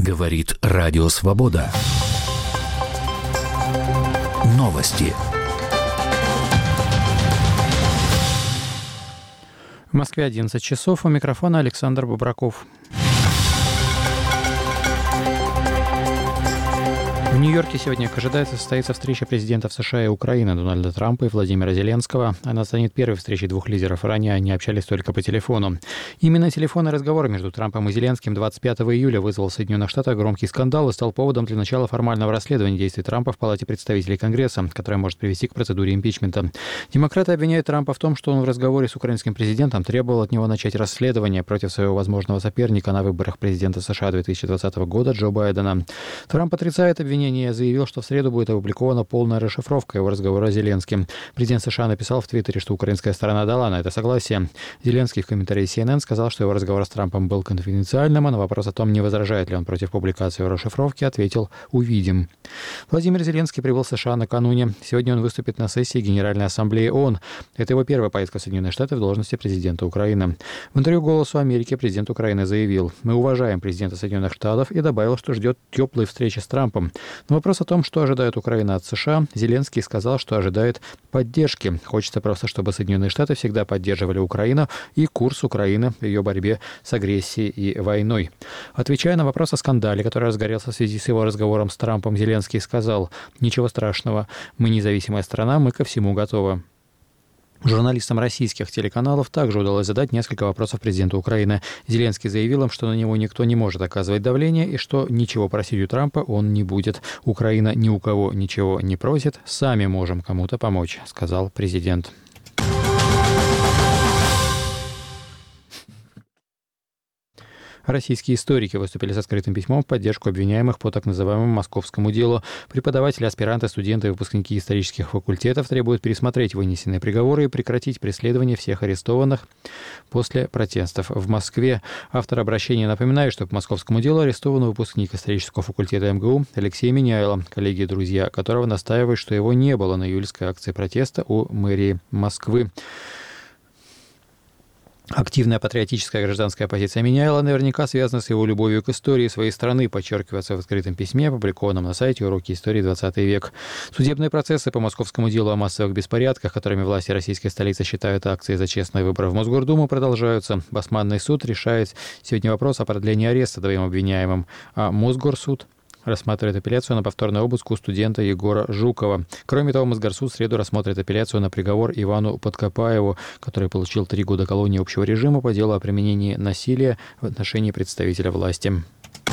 Говорит Радио Свобода. Новости. В Москве 11 часов. У микрофона Александр Бобраков. В Нью-Йорке сегодня ожидается состоится встреча президентов США и Украины Дональда Трампа и Владимира Зеленского. Она станет первой встречей двух лидеров. Ранее они общались только по телефону. Именно телефонный разговор между Трампом и Зеленским 25 июля вызвал в Соединенных Штатах громкий скандал и стал поводом для начала формального расследования действий Трампа в Палате представителей Конгресса, которое может привести к процедуре импичмента. Демократы обвиняют Трампа в том, что он в разговоре с украинским президентом требовал от него начать расследование против своего возможного соперника на выборах президента США 2020 года Джо Байдена. Трамп отрицает обвинение и заявил, что в среду будет опубликована полная расшифровка его разговора с Зеленским. Президент США написал в Твиттере, что украинская сторона дала на это согласие. Зеленский в комментарии CNN сказал, что его разговор с Трампом был конфиденциальным, а на вопрос о том, не возражает ли он против публикации расшифровки, ответил: «Увидим». Владимир Зеленский прибыл в США накануне. Сегодня он выступит на сессии Генеральной Ассамблеи ООН. Это его первая поездка в Соединенные Штаты в должности президента Украины. В интервью «Голосу Америки» президент Украины заявил: «Мы уважаем президента Соединенных Штатов», и добавил, что ждет теплой встречи с Трампом. На вопрос о том, что ожидает Украина от США, Зеленский сказал, что ожидает поддержки. Хочется просто, чтобы Соединенные Штаты всегда поддерживали Украину и курс Украины в ее борьбе с агрессией и войной. Отвечая на вопрос о скандале, который разгорелся в связи с его разговором с Трампом, Зеленский сказал: «Ничего страшного. Мы независимая страна, мы ко всему готовы». Журналистам российских телеканалов также удалось задать несколько вопросов президенту Украины. Зеленский заявил им, что на него никто не может оказывать давление и что ничего просить у Трампа он не будет. «Украина ни у кого ничего не просит, сами можем кому-то помочь», — сказал президент. Российские историки выступили с открытым письмом в поддержку обвиняемых по так называемому московскому делу. Преподаватели, аспиранты, студенты и выпускники исторических факультетов требуют пересмотреть вынесенные приговоры и прекратить преследование всех арестованных после протестов в Москве. Автор обращения напоминает, что по московскому делу арестован выпускник исторического факультета МГУ Алексей Миняйло, коллеги и друзья которого настаивают, что его не было на июльской акции протеста у мэрии Москвы. Активная патриотическая гражданская позиция Миняйла наверняка связана с его любовью к истории своей страны, подчеркивается в открытом письме, опубликованном на сайте «Уроки истории 20 век». Судебные процессы по московскому делу о массовых беспорядках, которыми власти российской столицы считают акцией за честные выборы в Мосгордуму, продолжаются. Басманный суд решает сегодня вопрос о продлении ареста двоим обвиняемым, а Мосгорсуд рассматривает апелляцию на повторный обыск у студента Егора Жукова. Кроме того, Мосгорсуд в среду рассмотрит апелляцию на приговор Ивану Подкопаеву, который получил 3 года колонии общего режима по делу о применении насилия в отношении представителя власти.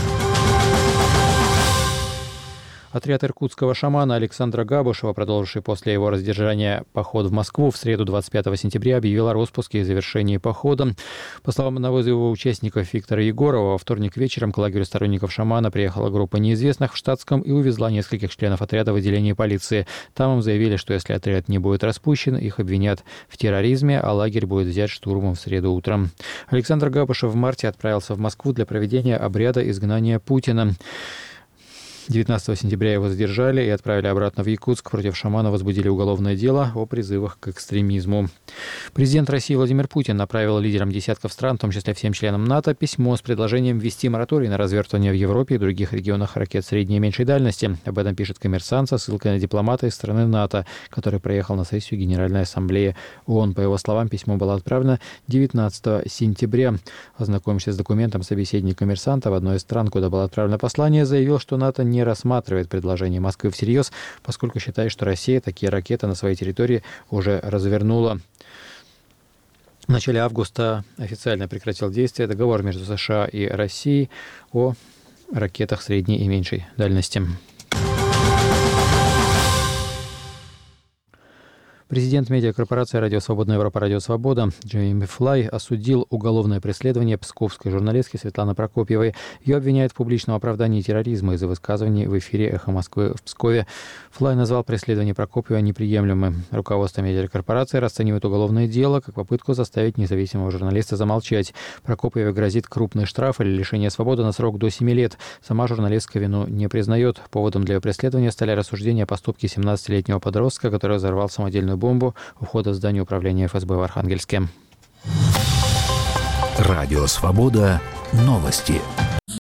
Отряд иркутского шамана Александра Габушева, продолживший после его раздержания поход в Москву, в среду 25 сентября объявил о распуске и завершении похода. По словам одного из его участников Виктора Егорова, во вторник вечером к лагерю сторонников шамана приехала группа неизвестных в штатском и увезла нескольких членов отряда в отделение полиции. Там им заявили, что если отряд не будет распущен, их обвинят в терроризме, а лагерь будет взят штурмом в среду утром. Александр Габушев в марте отправился в Москву для проведения обряда изгнания Путина. 19 сентября его задержали и отправили обратно в Якутск. Против шамана возбудили уголовное дело о призывах к экстремизму. Президент России Владимир Путин направил лидерам десятков стран, в том числе всем членам НАТО, письмо с предложением ввести мораторий на развертывание в Европе и других регионах ракет средней и меньшей дальности. Об этом пишет «Коммерсант» со ссылкой на дипломата из страны НАТО, который приехал на сессию Генеральной Ассамблеи ООН. По его словам, письмо было отправлено 19 сентября. Ознакомившись с документом, собеседник «Коммерсанта» в одной из стран, куда было отправлено послание, заявил, что НАТО не рассматривает предложение Москвы всерьез, поскольку считает, что Россия такие ракеты на своей территории уже развернула. В начале августа официально прекратил действие договор между США и Россией о ракетах средней и меньшей дальности. Президент медиакорпорации «Радио Свободная Европа», «Радио Свобода» Джейми Флай осудил уголовное преследование псковской журналистки Светланы Прокопьевой. Ее обвиняют в публичном оправдании терроризма из-за высказываний в эфире «Эхо Москвы» в Пскове. Флай назвал преследование Прокопьевой неприемлемым. Руководство медиакорпорации расценивает уголовное дело как попытку заставить независимого журналиста замолчать. Прокопьевой грозит крупный штраф или лишение свободы на срок до 7 лет. Сама журналистка вину не признает. Поводом для ее преследования стали рассуждения о поступке 17-летнего подростка, который взорвал самодельную бомбу у входа в здание управления ФСБ в Архангельске. Радио «Свобода». Новости.